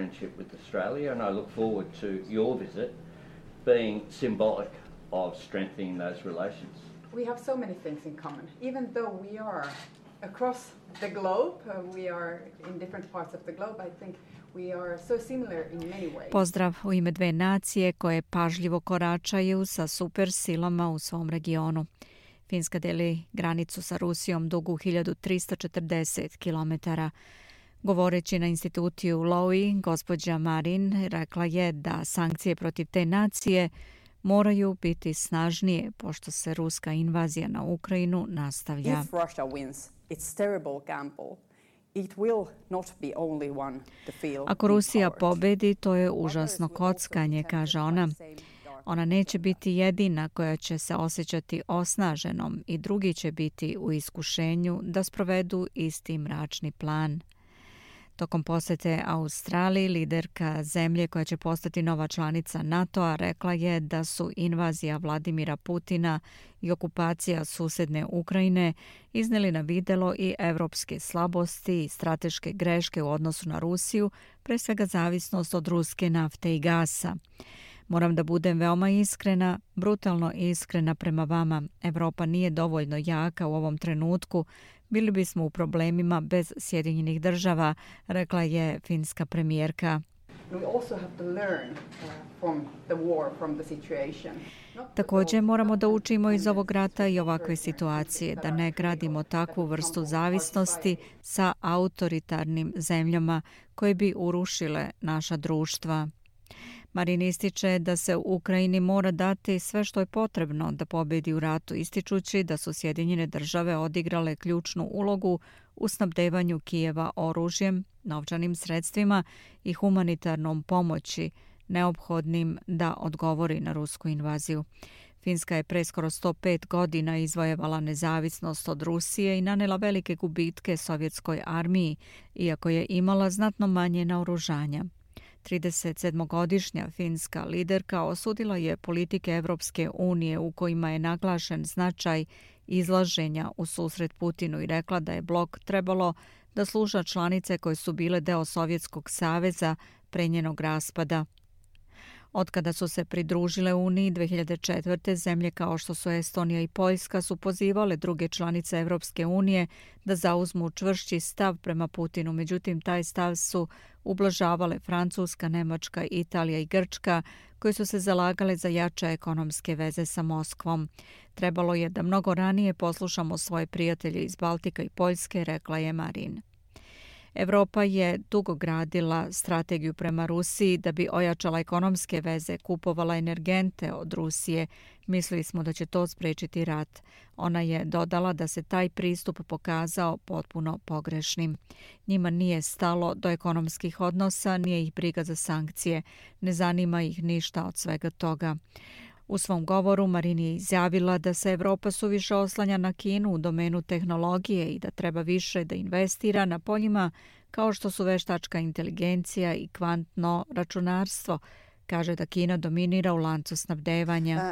Being symbolic of strengthening those relations. We have so many things in common. Even though we are across the globe, we are in different parts of the globe, I think we are so similar in many ways. Pozdrav u ime dve nacije koje pažljivo koračaju sa super silama u svom regionu. Finska deli granicu sa Rusijom dugu 1340 kilometara. Govoreći na institutiju Lowy, gospođa Marin rekla je da sankcije protiv te nacije moraju biti snažnije pošto se ruska invazija na Ukrajinu nastavlja. If Russia wins, it's terrible gamble. It will not be only one to feel. Ako Rusija pobedi, to je užasno kockanje, kaže ona. Ona neće biti jedina koja će se osjećati osnaženom i drugi će biti u iskušenju da sprovedu isti mračni plan. Tokom posete Australiji, liderka zemlje koja će postati nova članica NATO-a rekla je da su invazija Vladimira Putina i okupacija susedne Ukrajine izneli na videlo i evropske slabosti i strateške greške u odnosu na Rusiju, pre svega zavisnost od ruske nafte i gasa. Moram da budem veoma iskrena, brutalno iskrena prema vama. Evropa nije dovoljno jaka u ovom trenutku. Bili bismo u problemima bez Sjedinjenih država, rekla je finska premijerka. Također moramo da učimo iz ovog rata i ovakve situacije, da ne gradimo takvu vrstu zavisnosti sa autoritarnim zemljama koje bi urušile naša društva. Marin ističe da se u Ukrajini mora dati sve što je potrebno da pobedi u ratu, ističući da su Sjedinjene države odigrale ključnu ulogu u snabdevanju Kijeva oružjem, novčanim sredstvima i humanitarnom pomoći neophodnim da odgovori na rusku invaziju. Finska je pre skoro 105 godina izvojevala nezavisnost od Rusije i nanela velike gubitke sovjetskoj armiji, iako je imala znatno manje naoružanja. 37-godišnja finska liderka osudila je politike Evropske unije u kojima je naglašen značaj izlaženja u susret Putinu i rekla da je blok trebalo da sluša članice koje su bile deo Sovjetskog saveza pre njenog raspada. Otkada su se pridružile Uniji 2004. zemlje kao što su Estonija i Poljska su pozivale druge članice Evropske unije da zauzmu čvršći stav prema Putinu. Međutim, taj stav su ublažavale Francuska, Nemačka, Italija i Grčka, koji su se zalagale za jače ekonomske veze sa Moskvom. Trebalo je da mnogo ranije poslušamo svoje prijatelje iz Baltika i Poljske, rekla je Marin. Evropa je dugo gradila strategiju prema Rusiji da bi ojačala ekonomske veze, kupovala energente od Rusije. Mislili smo da će to spriječiti rat. Ona je dodala da se taj pristup pokazao potpuno pogrešnim. Njima nije stalo do ekonomskih odnosa, nije ih briga za sankcije. Ne zanima ih ništa od svega toga. U svom govoru Marin je izjavila da se Evropa suviše oslanja na Kinu u domenu tehnologije i da treba više da investira na poljima kao što su veštačka inteligencija i kvantno računarstvo. Kaže da Kina dominira u lancu snabdevanja.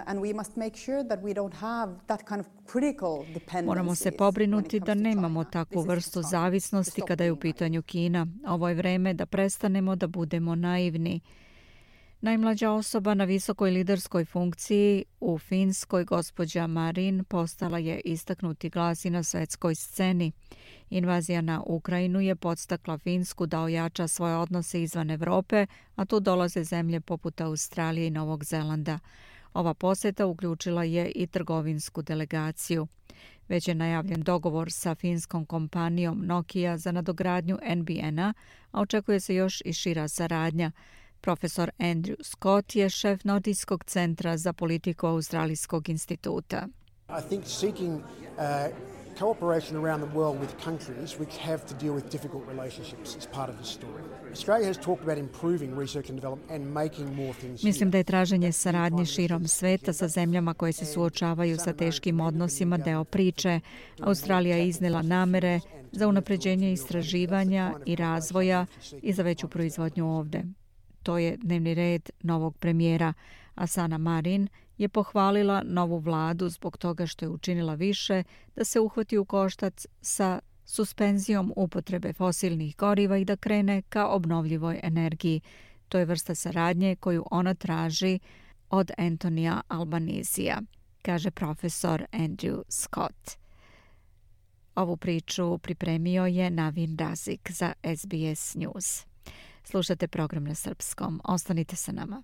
Moramo se pobrinuti da nemamo takvu vrstu zavisnosti kada je u pitanju Kina. Ovo je vreme da prestanemo da budemo naivni. Najmlađa osoba na visokoj liderskoj funkciji u Finskoj, gospođa Marin, postala je istaknuti glas i na svetskoj sceni. Invazija na Ukrajinu je podstakla Finsku da ojača svoje odnose izvan Evrope, a tu dolaze zemlje poput Australije i Novog Zelanda. Ova poseta uključila je i trgovinsku delegaciju. Već je najavljen dogovor sa finskom kompanijom Nokia za nadogradnju NBN-a, a očekuje se još i šira saradnja. Profesor Andrew Scott je šef Nordijskog centra za politiku Australijskog instituta. I think seeking cooperation around the world with countries which have to deal with difficult relationships is part of the story. Australia has talked about improving research and development and making more things. Mislim da je traženje saradnje širom sveta sa zemljama koje se suočavaju sa teškim odnosima deo priče. Australija je iznela namere za unapređenje istraživanja i razvoja i za veću proizvodnju ovde. To je dnevni red novog premijera. Asana Marin je pohvalila novu vladu zbog toga što je učinila više da se uhvati u koštac sa suspenzijom upotrebe fosilnih goriva i da krene ka obnovljivoj energiji. To je vrsta saradnje koju ona traži od Antonija Albanizija, kaže profesor Andrew Scott. Ovu priču pripremio je Navin Razik za SBS News. Slušate program na srpskom. Ostanite sa nama.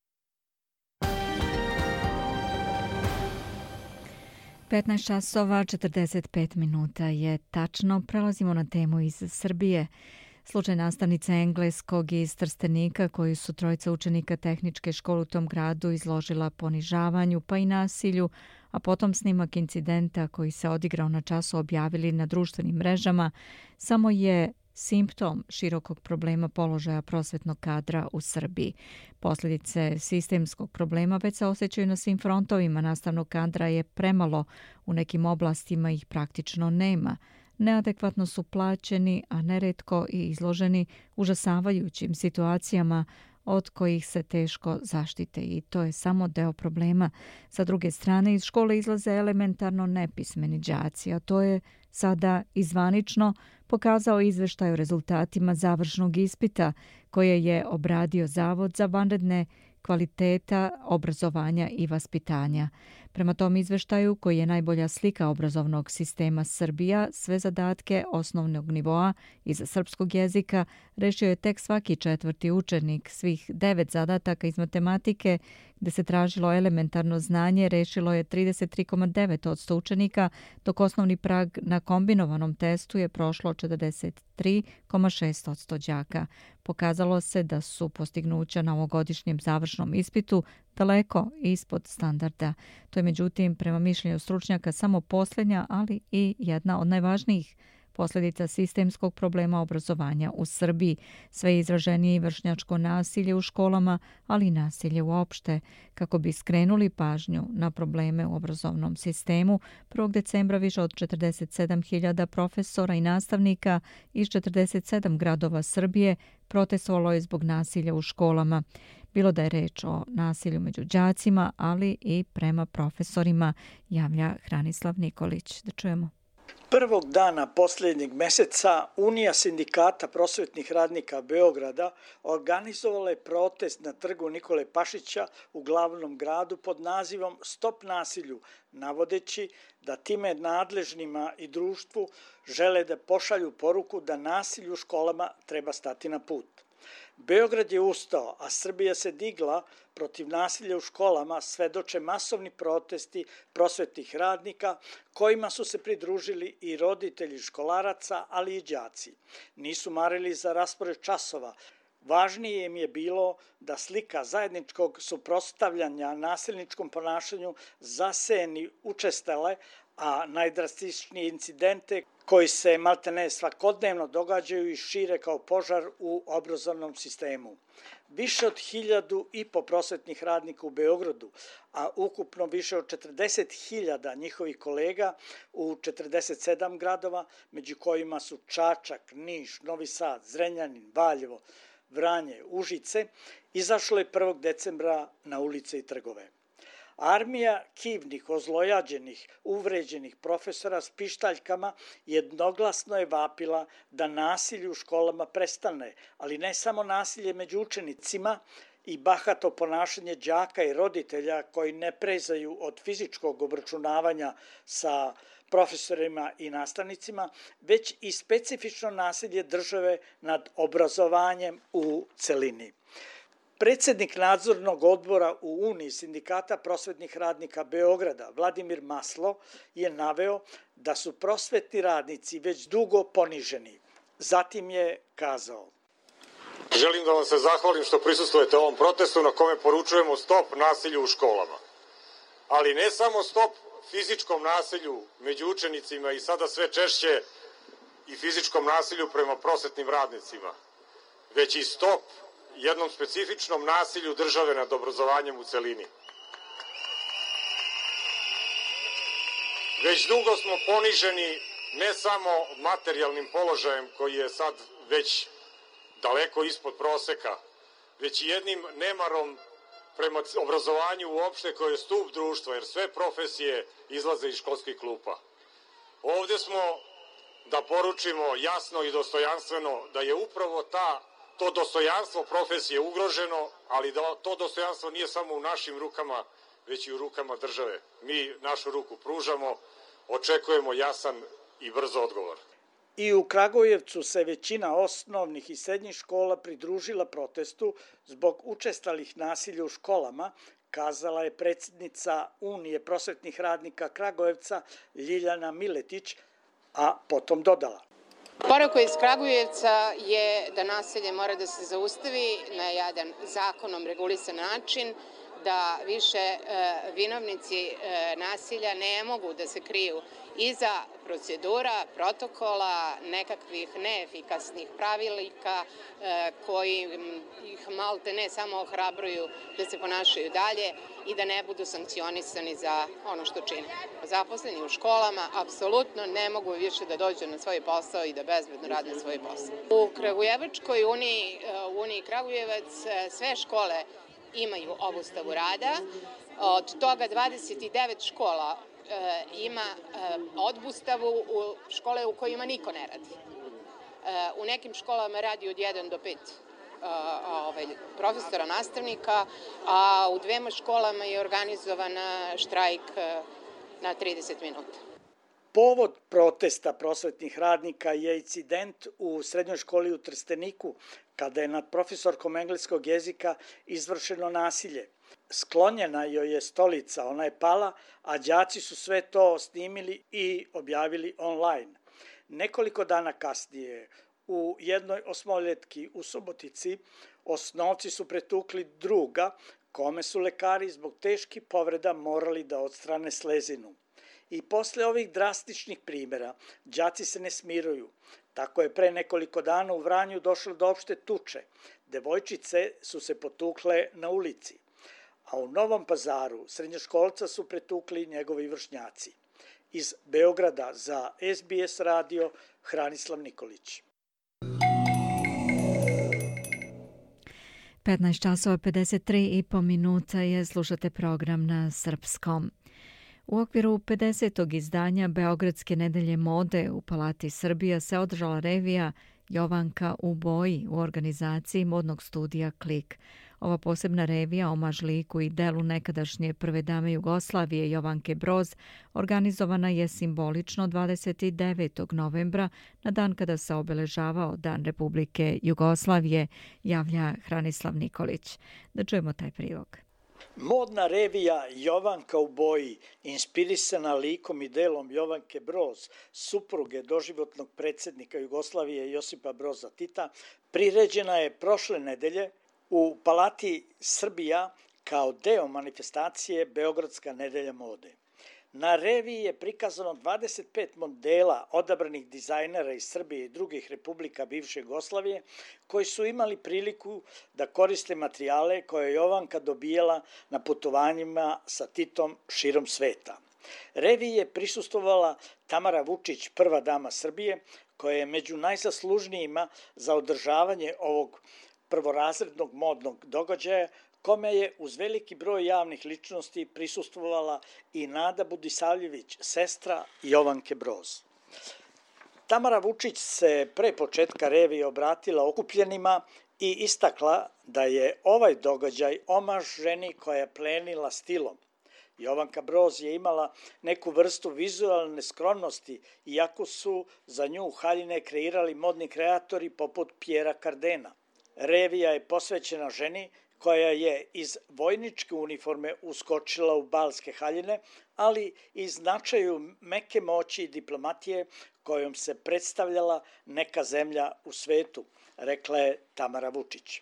Petnaest časova 45 minuta je tačno. Prelazimo na temu iz Srbije. Slučaj nastavnice engleskog iz Trstenika koju su trojica učenika tehničke škole u tom gradu izložila ponižavanju pa i nasilju, a potom snimak incidenta koji se odigrao na času objavili na društvenim mrežama, samo je simptom širokog problema položaja prosvetnog kadra u Srbiji. Posljedice sistemskog problema već se osjećaju na svim frontovima. Nastavnog kadra je premalo, u nekim oblastima ih praktično nema. Neadekvatno su plaćeni, a neretko i izloženi užasavajućim situacijama od kojih se teško zaštite i to je samo deo problema. Sa druge strane, iz škole izlaze elementarno nepismeni đaci, a to je sada izvanično pokazao izveštaj o rezultatima završnog ispita koje je obradio Zavod za vanredne kvaliteta obrazovanja i vaspitanja. Prema tom izveštaju, koji je najbolja slika obrazovnog sistema Srbija, sve zadatke osnovnog nivoa iz srpskog jezika rešio je tek svaki četvrti učenik. Svih 9 zadataka iz matematike, gde se tražilo elementarno znanje, rešilo je 33,9% učenika, dok osnovni prag na kombinovanom testu je prošlo 43,6% đaka. Pokazalo se da su postignuća na ovogodišnjem završnom ispitu daleko ispod standarda. To je međutim, prema mišljenju stručnjaka, samo posljednja, ali i jedna od najvažnijih posljedica sistemskog problema obrazovanja u Srbiji. Sve izraženije i vršnjačko nasilje u školama, ali i nasilje uopšte. Kako bi skrenuli pažnju na probleme u obrazovnom sistemu, 1. decembra više od 47.000 profesora i nastavnika iz 47 gradova Srbije protestovalo je zbog nasilja u školama. Bilo da je reč o nasilju među đacima, ali i prema profesorima, javlja Hranislav Nikolić. Da čujemo. Prvog dana posljednjeg meseca Unija sindikata prosvetnih radnika Beograda organizovala je protest na trgu Nikole Pašića u glavnom gradu pod nazivom Stop nasilju, navodeći da time nadležnima i društvu žele da pošalju poruku da nasilju u školama treba stati na put. Beograd je ustao, a Srbija se digla protiv nasilja u školama, svedoče masovni protesti prosvetnih radnika kojima su se pridružili i roditelji školaraca, ali i đaci. Nisu marili za raspored časova. Važnije im je bilo da slika zajedničkog suprotstavljanja nasilničkom ponašanju zaseni učestale, a najdrastičnije incidente koji se maltene svakodnevno događaju i šire kao požar u obrazovnom sistemu. Više od 1.500 prosvetnih radnika u Beogradu, a ukupno više od 40.000 njihovih kolega u 47 gradova, među kojima su Čačak, Niš, Novi Sad, Zrenjanin, Valjevo, Vranje, Užice, izašlo je 1. decembra na ulice i trgove. Armija kivnih, ozlojađenih, uvređenih profesora s pištaljkama jednoglasno je vapila da nasilje u školama prestane, ali ne samo nasilje među učenicima i bahato ponašanje đaka i roditelja koji ne prezaju od fizičkog obračunavanja sa profesorima i nastavnicima, već i specifično nasilje države nad obrazovanjem u celini. Predsjednik nadzornog odbora u Uniji sindikata prosvetnih radnika Beograda, Vladimir Maslo, je naveo da su prosvetni radnici već dugo poniženi. Zatim je kazao: Želim da vam se zahvalim što prisustvujete ovom protestu na kome poručujemo stop nasilju u školama. Ali ne samo stop fizičkom nasilju među učenicima i sada sve češće i fizičkom nasilju prema prosvetnim radnicima, već i stop jednom specifičnom nasilju države nad obrazovanjem u celini. Već dugo smo poniženi ne samo materijalnim položajem koji je sad već daleko ispod proseka, već i jednim nemarom prema obrazovanju uopšte koje je stup društva, jer sve profesije izlaze iz školskih klupa. Ovdje smo da poručimo jasno i dostojanstveno da je upravo to dostojanstvo profesije ugroženo, ali da to dostojanstvo nije samo u našim rukama, već i u rukama države. Mi našu ruku pružamo, očekujemo jasan i brzo odgovor. I u Kragujevcu se većina osnovnih i srednjih škola pridružila protestu zbog učestalih nasilja u školama, kazala je predsjednica Unije prosvetnih radnika Kragujevca Ljiljana Miletić, a potom dodala: Poruka iz Kragujevca je da nasilje mora da se zaustavi na jedan zakonom regulisan način, da više vinovnici nasilja ne mogu da se kriju iza procedura, protokola, nekakvih neefikasnih pravilnika koji ih malte ne samo ohrabruju da se ponašaju dalje i da ne budu sankcionisani za ono što čine. Zaposleni u školama apsolutno ne mogu više da dođu na svoj posao i da bezbedno rade svoj posao. U Kragujevačkoj Uniji Kragujevac sve škole imaju obustavu rada, od toga 29 škola ima obustavu u škole u kojima niko ne radi. U nekim školama radi od 1 do 5 profesora, nastavnika, a u 2 školama je organizovan štrajk na 30 minuta. Povod protesta prosvetnih radnika je incident u srednjoj školi u Trsteniku, kada je nad profesorkom engleskog jezika izvršeno nasilje. Sklonjena joj je stolica, ona je pala, a đaci su sve to snimili i objavili online. Nekoliko dana kasnije, u jednoj osmoljetki u Subotici, osnovci su pretukli druga, kome su lekari zbog teških povreda morali da odstrane slezinu. I posle ovih drastičnih primjera, đaci se ne smiruju. Tako je pre nekoliko dana u Vranju došlo do opšte tuče. Devojčice su se potukle na ulici. A u Novom Pazaru srednjoškolca su pretukli njegovi vršnjaci. Iz Beograda za SBS radio Hranislav Nikolić. 15 časova 53,5 minuta je, slušate program na srpskom. U okviru 50. izdanja Beogradske nedelje mode u Palati Srbija se održala revija Jovanka u boji u organizaciji modnog studija Klik. Ova posebna revija, omaž liku i delu nekadašnje prve dame Jugoslavije Jovanke Broz, organizovana je simbolično 29. novembra, na dan kada se obeležavao Dan Republike Jugoslavije, javlja Hranislav Nikolić. Da čujemo taj prilog. Modna revija Jovanka u boji, inspirisana likom i delom Jovanke Broz, supruge doživotnog predsjednika Jugoslavije Josipa Broza Tita, priređena je prošle nedelje u Palati Srbija kao deo manifestacije Beogradska nedelja mode. Na reviji je prikazano 25 modela odabranih dizajnera iz Srbije i drugih republika bivše Jugoslavije koji su imali priliku da koriste materijale koje je Jovanka dobijala na putovanjima sa Titom širom sveta. Reviji je prisustvovala Tamara Vučić, prva dama Srbije, koja je među najzaslužnijima za održavanje ovog prvorazrednog modnog događaja, kome je uz veliki broj javnih ličnosti prisustvovala i Nada Budisavljević, sestra Jovanke Broz. Tamara Vučić se pre početka revije obratila okupljenima i istakla da je ovaj događaj omaž ženi koja je plenila stilom. Jovanka Broz je imala neku vrstu vizualne skromnosti, iako su za nju haljine kreirali modni kreatori poput Pjera Kardena. Revija je posvećena ženi koja je iz vojničke uniforme uskočila u balske haljine, ali i značaju meke moći i diplomatije kojom se predstavljala neka zemlja u svetu, rekla je Tamara Vučić.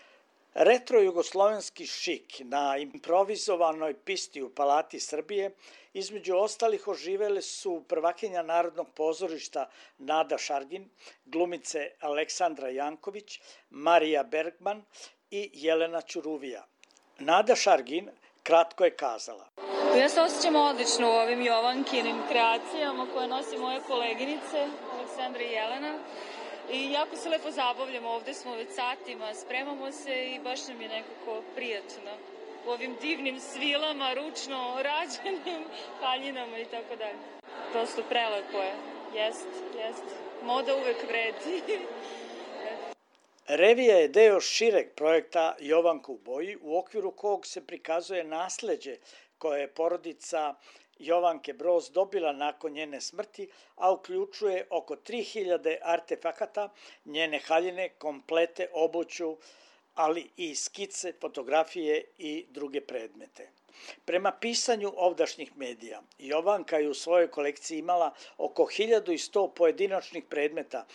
Retro-jugoslovenski šik na improvizovanoj pisti u Palati Srbije između ostalih oživele su prvakinja Narodnog pozorišta Nada Šargin, glumice Aleksandra Janković, Marija Bergman i Jelena Ćuruvija. Nada Šargin kratko je kazala. Ja se osjećam odlično u ovim Jovankinim kreacijama koje nosi moje koleginice Aleksandra i Jelena. I jako se lepo zabavljamo, ovde smo već satima, spremamo se i baš nam je nekako prijatno u ovim divnim svilama, ručno rađenim haljinama i tako dalje. Prosto prelepo je, jest. Moda uvek vredi. Revija je deo šireg projekta Jovanka u boji, u okviru kog se prikazuje nasleđe koje je porodica Jovanke Broz dobila nakon njene smrti, a uključuje oko 3000 artefakata, njene haljine, komplete, obuću, ali i skice, fotografije i druge predmete. Prema pisanju ovdašnjih medija, Jovanka je u svojoj kolekciji imala oko 1100 pojedinačnih predmeta,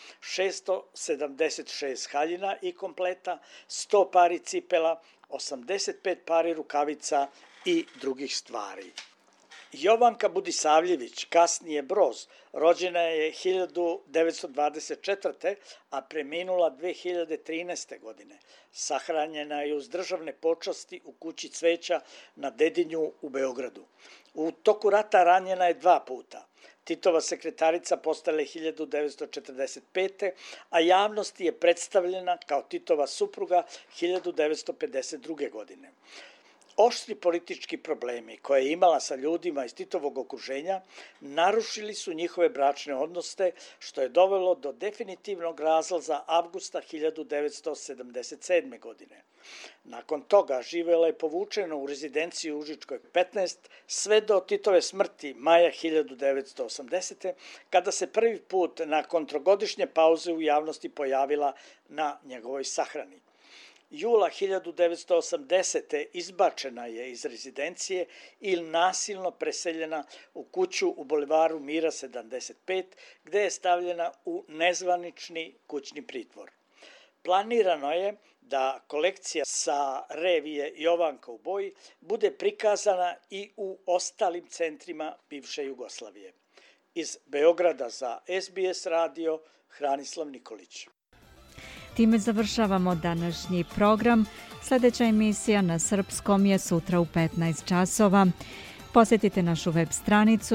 676 haljina i kompleta, 100 pari cipela, 85 pari rukavica i drugih stvari. Jovanka Budisavljević, kasnije Broz, rođena je 1924. a preminula 2013. godine. Sahranjena je uz državne počasti u kući cveća na Dedinju u Beogradu. U toku rata ranjena je 2 puta. Titova sekretarica postala je 1945. a javnosti je predstavljena kao Titova supruga 1952. godine. Oštri politički problemi koje je imala sa ljudima iz Titovog okruženja narušili su njihove bračne odnose, što je dovelo do definitivnog razlaza avgusta 1977. godine. Nakon toga živela je povučena u rezidenciju u Užičkoj 15 sve do Titove smrti maja 1980. kada se prvi put nakon trogodišnje pauze u javnosti pojavila na njegovoj sahrani. Jula 1980. izbačena je iz rezidencije i nasilno preseljena u kuću u Bulevaru Mira 75, gde je stavljena u nezvanični kućni pritvor. Planirano je da kolekcija sa revije Jovanka u boji bude prikazana i u ostalim centrima bivše Jugoslavije. Iz Beograda za SBS radio, Hranislav Nikolić. Time završavamo današnji program. Sljedeća emisija na srpskom je sutra u 15 časova. Posjetite našu web stranicu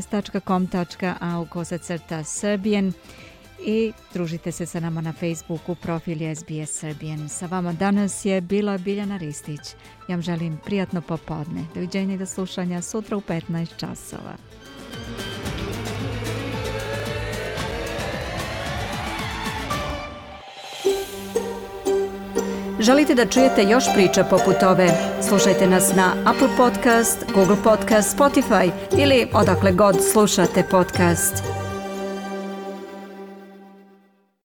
sbs.com.au/Serbian i družite se sa nama na Facebooku profili SBS Serbian. Sa vama danas je bila Biljana Ristić. Ja vam želim prijatno popodne. Doviđenja i do slušanja sutra u 15 časova. Želite da čujete još priča poput ove? Slušajte nas na Apple Podcast, Google Podcast, Spotify ili odakle god slušate podcast.